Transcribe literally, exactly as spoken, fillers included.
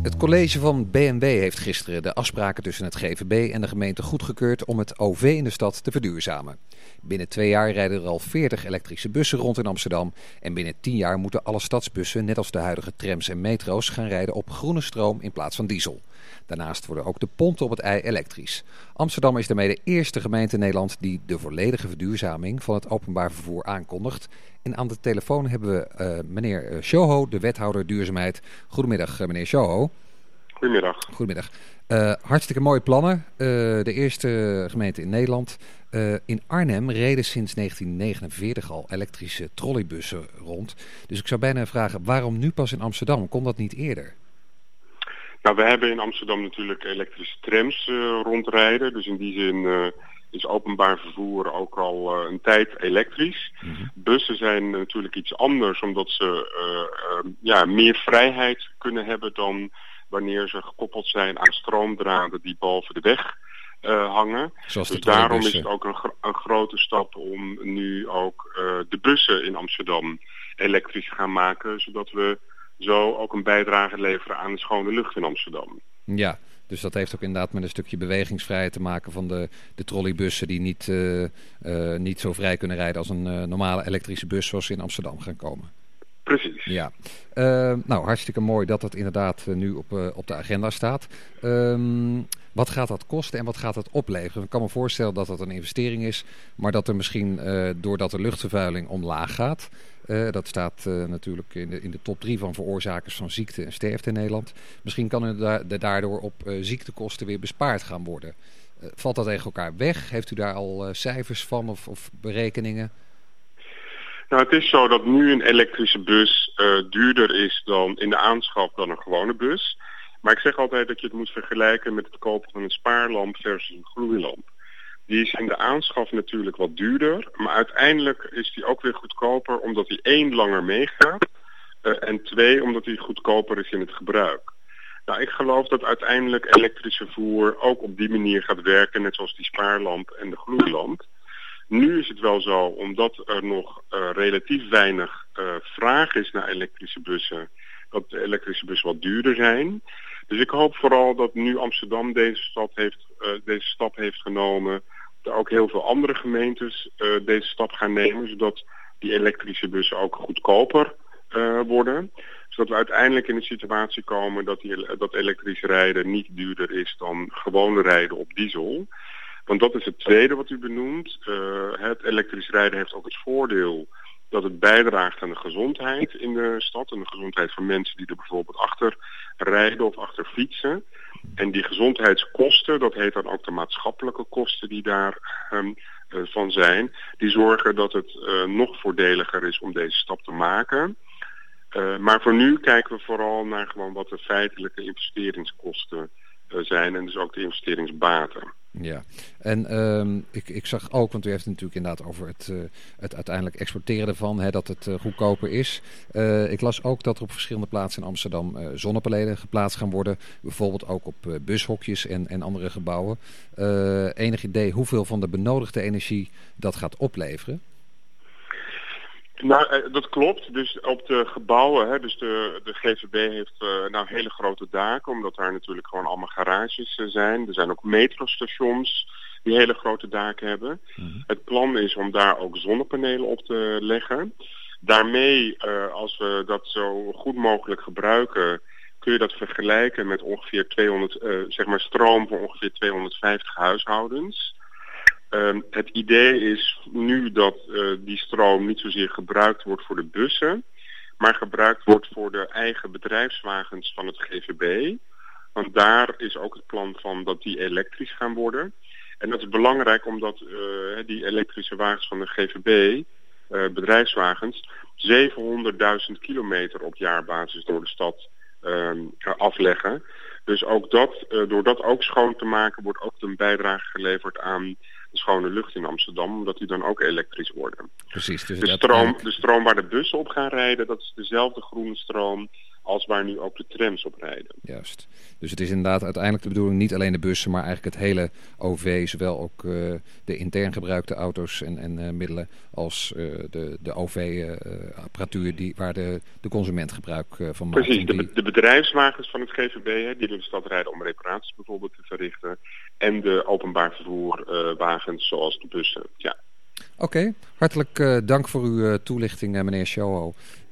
Het college van B N W heeft gisteren de afspraken tussen het G V B en de gemeente goedgekeurd om het O V in de stad te verduurzamen. Binnen twee jaar rijden er al veertig elektrische bussen rond in Amsterdam en binnen tien jaar moeten alle stadsbussen, net als de huidige trams en metro's, gaan rijden op groene stroom in plaats van diesel. Daarnaast worden ook de ponten op het I elektrisch. Amsterdam is daarmee de eerste gemeente in Nederland die de volledige verduurzaming van het openbaar vervoer aankondigt. En aan de telefoon hebben we uh, meneer Shoho, de wethouder duurzaamheid. Goedemiddag, uh, meneer Shoho. Goedemiddag. Goedemiddag. Uh, hartstikke mooie plannen. Uh, de eerste gemeente in Nederland. Uh, in Arnhem reden sinds negentien negenenveertig al elektrische trolleybussen rond. Dus ik zou bijna vragen, waarom nu pas in Amsterdam? Kon dat niet eerder? Nou, we hebben in Amsterdam natuurlijk elektrische trams uh, rondrijden. Dus in die zin uh, is openbaar vervoer ook al uh, een tijd elektrisch. Mm-hmm. Bussen zijn natuurlijk iets anders, omdat ze uh, uh, ja, meer vrijheid kunnen hebben dan wanneer ze gekoppeld zijn aan stroomdraden die boven de weg uh, hangen. Zoals dus de daarom is het ook een, gro- een grote stap om nu ook uh, de bussen in Amsterdam elektrisch te gaan maken, zodat we zo ook een bijdrage leveren aan de schone lucht in Amsterdam. Ja, dus dat heeft ook inderdaad met een stukje bewegingsvrijheid te maken van de, de trolleybussen die niet, uh, uh, niet zo vrij kunnen rijden als een uh, normale elektrische bus zoals ze in Amsterdam gaan komen. Precies. Ja. Uh, nou, hartstikke mooi dat dat inderdaad uh, nu op, uh, op de agenda staat. Um, wat gaat dat kosten en wat gaat dat opleveren? Ik kan me voorstellen dat dat een investering is, maar dat er misschien uh, doordat de luchtvervuiling omlaag gaat, uh, dat staat uh, natuurlijk in de, in de top drie van veroorzakers van ziekte en sterfte in Nederland. Misschien kan er da- de daardoor op uh, ziektekosten weer bespaard gaan worden. Uh, valt dat tegen elkaar weg? Heeft u daar al uh, cijfers van of, of berekeningen? Nou, het is zo dat nu een elektrische bus uh, duurder is dan in de aanschaf dan een gewone bus. Maar ik zeg altijd dat je het moet vergelijken met het kopen van een spaarlamp versus een gloeilamp. Die is in de aanschaf natuurlijk wat duurder, maar uiteindelijk is die ook weer goedkoper omdat die één langer meegaat uh, en twee omdat die goedkoper is in het gebruik. Nou, ik geloof dat uiteindelijk elektrisch vervoer ook op die manier gaat werken, net zoals die spaarlamp en de gloeilamp. Nu is het wel zo, omdat er nog uh, relatief weinig uh, vraag is naar elektrische bussen, dat de elektrische bussen wat duurder zijn. Dus ik hoop vooral dat nu Amsterdam deze, stad heeft, uh, deze stap heeft genomen, dat ook heel veel andere gemeentes uh, deze stap gaan nemen, zodat die elektrische bussen ook goedkoper uh, worden. Zodat we uiteindelijk in een situatie komen dat, die, dat elektrisch rijden niet duurder is dan gewoon rijden op diesel. Want dat is het tweede wat u benoemt. Uh, het elektrisch rijden heeft ook het voordeel dat het bijdraagt aan de gezondheid in de stad. En de gezondheid van mensen die er bijvoorbeeld achter rijden of achter fietsen. En die gezondheidskosten, dat heet dan ook de maatschappelijke kosten die daar um, uh, van zijn. Die zorgen dat het uh, nog voordeliger is om deze stap te maken. Uh, maar voor nu kijken we vooral naar gewoon wat de feitelijke investeringskosten uh, zijn. En dus ook de investeringsbaten. Ja, en um, ik, ik zag ook, want u heeft het natuurlijk inderdaad over het, uh, het uiteindelijk exporteren ervan, hè, dat het uh, goedkoper is. Uh, ik las ook dat er op verschillende plaatsen in Amsterdam uh, zonnepanelen geplaatst gaan worden. Bijvoorbeeld ook op uh, bushokjes en, en andere gebouwen. Uh, enig idee hoeveel van de benodigde energie dat gaat opleveren? Nou, dat klopt. Dus op de gebouwen, hè, dus de, de G V B heeft uh, nou hele grote daken, omdat daar natuurlijk gewoon allemaal garages uh, zijn. Er zijn ook metrostations die hele grote daken hebben. Mm-hmm. Het plan is om daar ook zonnepanelen op te leggen. Daarmee, uh, als we dat zo goed mogelijk gebruiken, kun je dat vergelijken met ongeveer tweehonderd, uh, zeg maar stroom voor ongeveer tweehonderdvijftig huishoudens. Uh, het idee is nu dat uh, die stroom niet zozeer gebruikt wordt voor de bussen, maar gebruikt wordt voor de eigen bedrijfswagens van het G V B. Want daar is ook het plan van dat die elektrisch gaan worden. En dat is belangrijk omdat uh, die elektrische wagens van de G V B, uh, bedrijfswagens, zevenhonderdduizend kilometer op jaarbasis door de stad uh, afleggen. Dus ook dat, uh, door dat ook schoon te maken, wordt ook een bijdrage geleverd aan de schone lucht in Amsterdam, omdat die dan ook elektrisch worden. Precies. Dus de, stroom, de stroom waar de bussen op gaan rijden, dat is dezelfde groene stroom als waar nu ook de trams op rijden. Juist. Dus het is inderdaad uiteindelijk de bedoeling niet alleen de bussen, maar eigenlijk het hele O V, zowel ook uh, de intern gebruikte auto's en, en uh, middelen als uh, de, de O V-apparatuur uh, die waar de, de consument gebruik uh, van maakt. Precies, die... de, de bedrijfswagens van het G V B, hè, die door de stad rijden om reparaties bijvoorbeeld te verrichten. En de openbaar vervoerwagens uh, zoals de bussen. Ja. Oké, okay. hartelijk uh, dank voor uw uh, toelichting, uh, meneer Shoho.